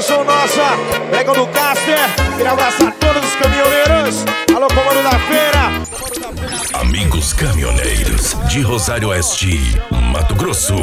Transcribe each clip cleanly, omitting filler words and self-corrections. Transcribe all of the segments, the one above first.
Edson Nossa, Pregão do Caster. Queria abraçar todos os caminhoneiros. Alô, comando da feira. Amigos caminhoneiros de Rosário Oeste, Mato Grosso.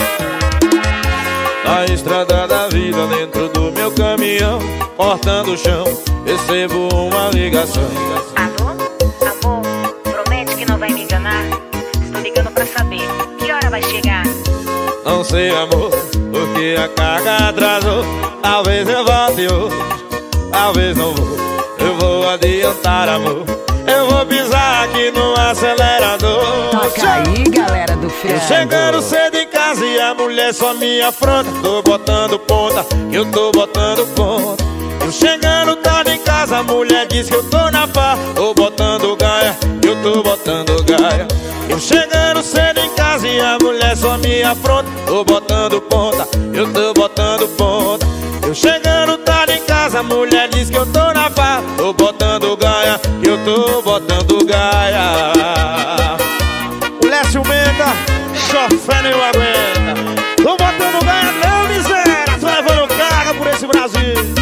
Na estrada da vida, dentro do meu caminhão, cortando o chão, recebo uma ligação. Alô? Amor, promete que não vai me enganar. Estou ligando pra saber que hora vai chegar. Não sei, amor, porque a carga atrasou. Talvez eu volte hoje, talvez não vou. Eu vou adiantar, amor. Eu vou pisar aqui no acelerador. Toca aí, galera do Frango. Eu chegando cedo em casa e a mulher só me afronta. Tô botando ponta, eu tô botando ponta. Eu chegando tarde em casa, a mulher diz que eu tô na pá. Tô botando gaia, eu tô botando gaia. Eu chegando cedo em casa e a mulher só me afronta. Tô botando ponta, eu tô botando ponta. Eu chegando tarde em casa, a mulher diz que eu tô na pá. Tô botando gaia, eu tô botando gaia. O Lécio Menda, chofé nem aguenta. Tô botando gaia não, miséria. Tô levando carga por esse Brasil.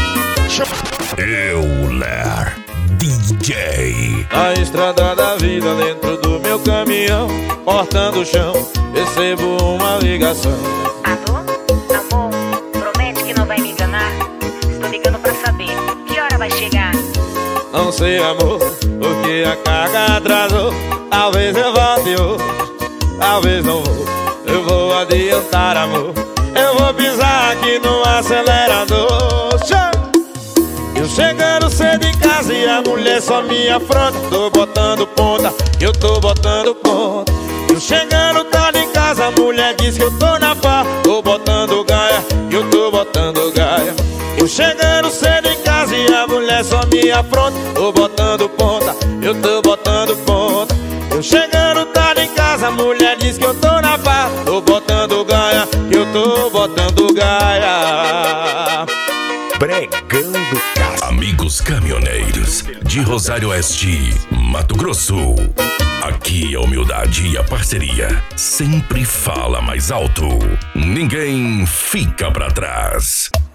Euler DJ. Na estrada da vida, dentro do meu caminhão, cortando o chão, recebo uma ligação. Alô? Amor, promete que não vai me enganar. Estou ligando pra saber que hora vai chegar. Não sei, amor, porque a carga atrasou. Talvez eu volte hoje, talvez não vou. Eu vou adiantar, amor. Eu vou pisar aqui no acelerador. Eu chegando cedo em casa e a mulher só me afronta. Tô botando ponta, eu tô botando ponta. Eu chegando tarde em casa, a mulher diz que eu tô na pá. Tô botando gaia, eu tô botando gaia. Eu chegando cedo em casa e a mulher só me afronta. Tô botando ponta, eu tô botando ponta. Eu chegando tarde em casa, a mulher diz que eu tô na pá. Tô botando gaia, eu tô botando gaia. Pregão do Caster. Amigos caminhoneiros de Rosário Oeste, Mato Grosso. Aqui a humildade e a parceria sempre fala mais alto. Ninguém fica pra trás.